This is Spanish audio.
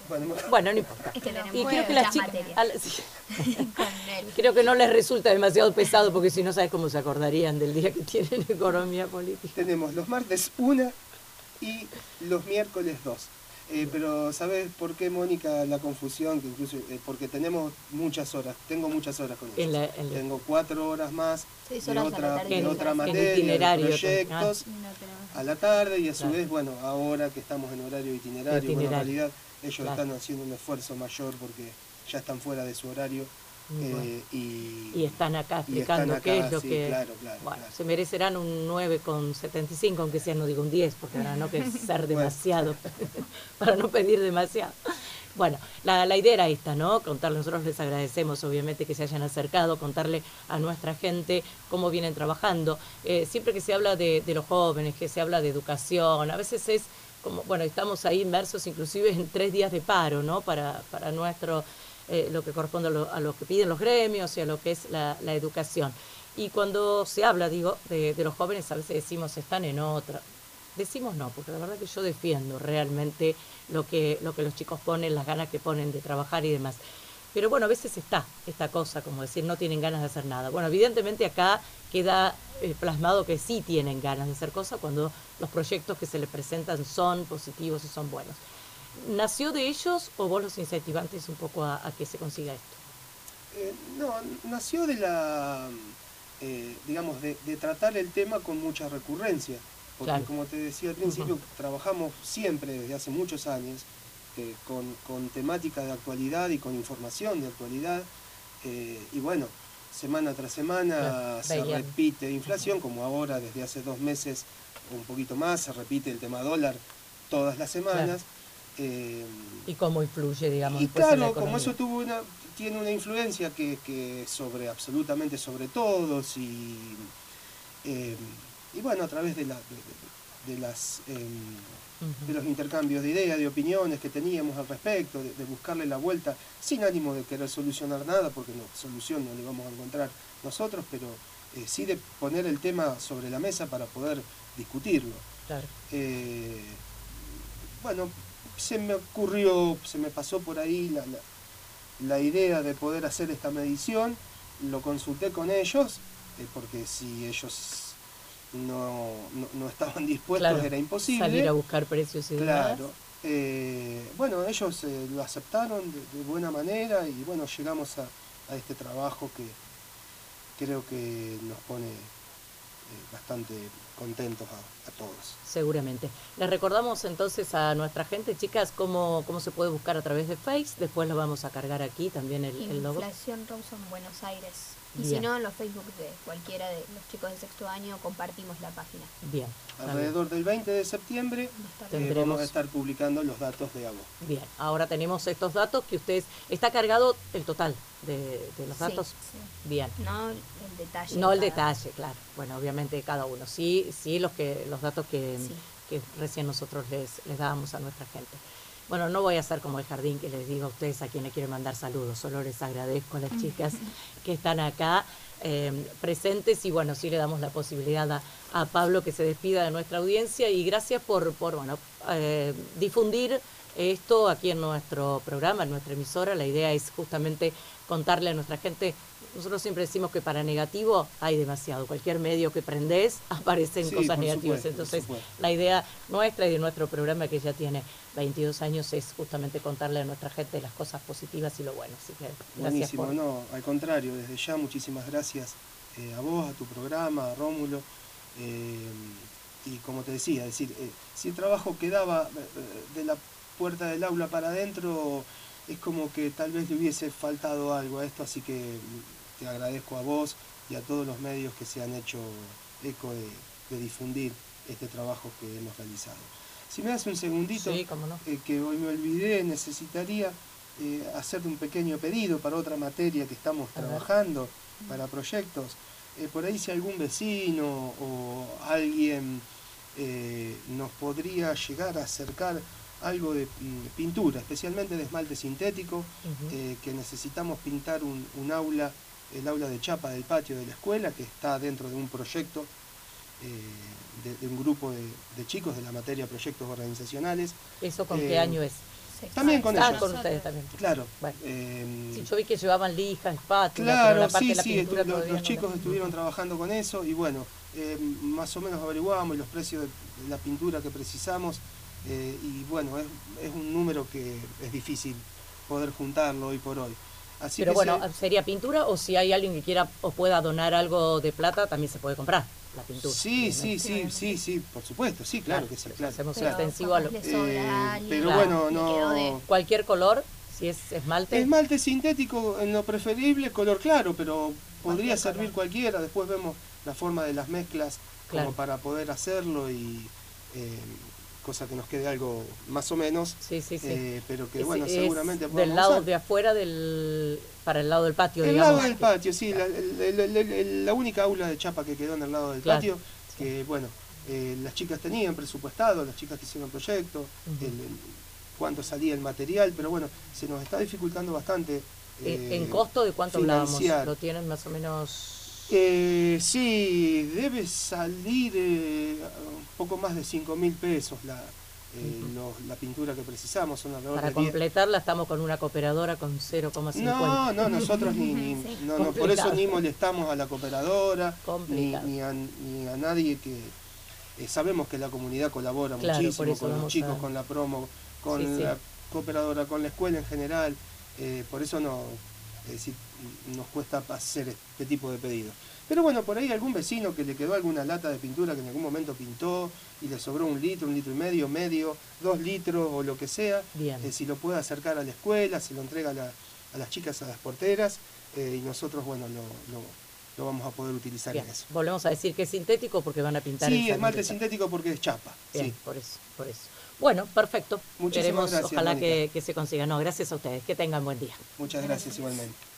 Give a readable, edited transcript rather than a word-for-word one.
Bueno, no importa. Es que tenemos Y creo que las chicas, materias. creo que no les resulta demasiado pesado, porque si no, sabes cómo se acordarían del día que tienen economía política. Tenemos los martes 1 y los miércoles 2. Pero ¿sabes por qué, Mónica, la confusión? Que incluso porque tenemos muchas horas, tengo muchas horas con ellos. Tengo 4 horas más de otra materia, de proyectos a la tarde, y a su vez, bueno, ahora que estamos en horario itinerario. Bueno, en realidad ellos están haciendo un esfuerzo mayor porque ya están fuera de su horario. Y están acá explicando qué es lo que... Claro, se merecerán un 9,75, aunque sea, no digo un 10, porque ahora no que ser demasiado, para no pedir demasiado. Bueno, la idea era esta, ¿no? Contarle, nosotros les agradecemos obviamente que se hayan acercado, contarle a nuestra gente cómo vienen trabajando. Siempre que se habla de los jóvenes, que se habla de educación, a veces es como, bueno, estamos ahí inmersos inclusive en 3 días de paro, ¿no? Para nuestro... lo que corresponde a lo que piden los gremios y a lo que es la educación. Y cuando se habla, digo, de los jóvenes, a veces decimos, están en otra. Decimos no, porque la verdad que yo defiendo realmente lo que los chicos ponen, las ganas que ponen de trabajar y demás. Pero bueno, a veces está esta cosa, como decir, no tienen ganas de hacer nada. Bueno, evidentemente acá queda plasmado que sí tienen ganas de hacer cosas cuando los proyectos que se les presentan son positivos y son buenos. ¿Nació de ellos o vos los incentivantes un poco a que se consiga esto? No, nació de la, digamos, de tratar el tema con mucha recurrencia, porque como te decía al principio, trabajamos siempre desde hace muchos años con temática de actualidad y con información de actualidad, y bueno, semana tras semana se repite inflación, como ahora desde hace 2 meses o un poquito más, se repite el tema dólar todas las semanas. ¿Y cómo influye, digamos? Y claro, como eso tiene una influencia que absolutamente sobre todos, y bueno, a través de los intercambios de ideas, de opiniones que teníamos al respecto, de buscarle la vuelta, sin ánimo de querer solucionar nada, porque solución no le vamos a encontrar nosotros, pero sí de poner el tema sobre la mesa para poder discutirlo. Claro. Bueno, se me pasó por ahí la idea de poder hacer esta medición, lo consulté con ellos, porque si ellos no estaban dispuestos, era imposible. Salir a buscar precios y demás. Bueno, ellos lo aceptaron de buena manera, y bueno, llegamos a este trabajo que creo que nos pone bastante contentos a todos. Seguramente. Les recordamos entonces a nuestra gente, chicas, cómo se puede buscar a través de Face. Después lo vamos a cargar aquí también el logo. Inflación Rawson Buenos Aires. Y si no, en los Facebook de cualquiera de los chicos de 6º año compartimos la página. Bien. Alrededor del 20 de septiembre vamos a estar publicando los datos de ABO. Bien, ahora tenemos estos datos que ustedes... ¿Está cargado el total de los datos? Sí. Bien. No el detalle. No el detalle, claro. Bueno, obviamente cada uno. Sí, los datos que recién nosotros les dábamos a nuestra gente. Bueno, no voy a hacer como el jardín que les digo a ustedes a quienes quieren mandar saludos, solo les agradezco a las chicas que están acá presentes, y bueno, sí le damos la posibilidad a Pablo que se despida de nuestra audiencia, y gracias por difundir esto aquí en nuestro programa, en nuestra emisora. La idea es justamente contarle a nuestra gente. Nosotros siempre decimos que para negativo hay demasiado. Cualquier medio que prendés aparecen cosas negativas. Entonces, la idea nuestra y de nuestro programa, que ya tiene 22 años, es justamente contarle a nuestra gente las cosas positivas y lo bueno. Así que gracias. Buenísimo, no, al contrario, desde ya muchísimas gracias a vos, a tu programa, a Rómulo. Y como te decía, es decir, si el trabajo quedaba de la puerta del aula para adentro, es como que tal vez le hubiese faltado algo a esto, así que te agradezco a vos y a todos los medios que se han hecho eco de difundir este trabajo que hemos realizado. Si me das un segundito, sí, cómo no. Que hoy me olvidé, necesitaría hacerte un pequeño pedido para otra materia que estamos trabajando, para proyectos. Por ahí si algún vecino o alguien nos podría llegar a acercar algo de pintura, especialmente de esmalte sintético, que necesitamos pintar un aula, el aula de chapa del patio de la escuela, que está dentro de un proyecto de un grupo de chicos de la materia proyectos organizacionales. ¿Eso con qué año es? También con Ah, ellos. con ustedes también. Claro. Bueno. eh, Sí, yo vi que llevaban lijas, espátulas, pero Claro, la parte sí, de la sí, pintura los todavía no chicos la- estuvieron trabajando con eso y bueno, más o menos averiguamos los precios de la pintura que precisamos y bueno, es un número que es difícil poder juntarlo hoy por hoy. Así Pero que bueno, ¿sería pintura o si hay alguien que quiera o pueda donar algo de plata, también se puede comprar la pintura? sí, obviamente. sí, por supuesto, sí, claro que sí, claro. Hacemos Pero extensivo a lo... capaz le sobra a alguien, pero Claro. bueno, le quedó no... Cualquier color, si es esmalte. Esmalte sintético en lo preferible, color claro, pero podría Cualquier servir color. cualquiera. Después vemos la forma de las mezclas Claro. como para poder hacerlo y cosa que nos quede algo más o menos. Sí, sí, sí. Pero que Es- bueno, es seguramente del podamos lado usar. de afuera para el lado del patio, El digamos. lado del patio, sí, la única aula de chapa que quedó en el lado del Claro. patio, que bueno, las chicas tenían presupuestado, las chicas que hicieron proyecto, Ujú. cuánto salía el material, pero bueno, se nos está dificultando bastante. ¿En costo de cuánto financiar. hablábamos? ¿Lo tienen más o menos? Sí, debe salir un poco más de 5.000 pesos la pintura que precisamos, son alrededor Para de 10. completarla estamos con una cooperadora con 0,50. No, nosotros Sí. no, por Complicado. eso ni molestamos a la cooperadora, ni Complicado. a nadie que... sabemos que la comunidad colabora Claro, por muchísimo eso con los vamos chicos, a- con la promo, con Sí, sí. la cooperadora, con la escuela en general, por eso no, es decir, nos cuesta hacer este tipo de pedidos. Pero bueno, por ahí algún vecino que le quedó alguna lata de pintura que en algún momento pintó y le sobró 1 litro, 1 litro y medio, 2 litros o lo que sea, Bien. si lo puede acercar a la escuela, se lo entrega a las chicas, a las porteras, y nosotros, bueno, lo vamos a poder utilizar Bien. en eso. Volvemos a decir que es sintético porque van a pintar Sí, esa esmalte pintura. sintético porque es chapa. Bien, Sí. por eso, por eso. Bueno, perfecto. Muchísimas Queremos, gracias, ojalá Mónica. que se consiga. No, gracias a ustedes. Que tengan buen día. Muchas gracias igualmente.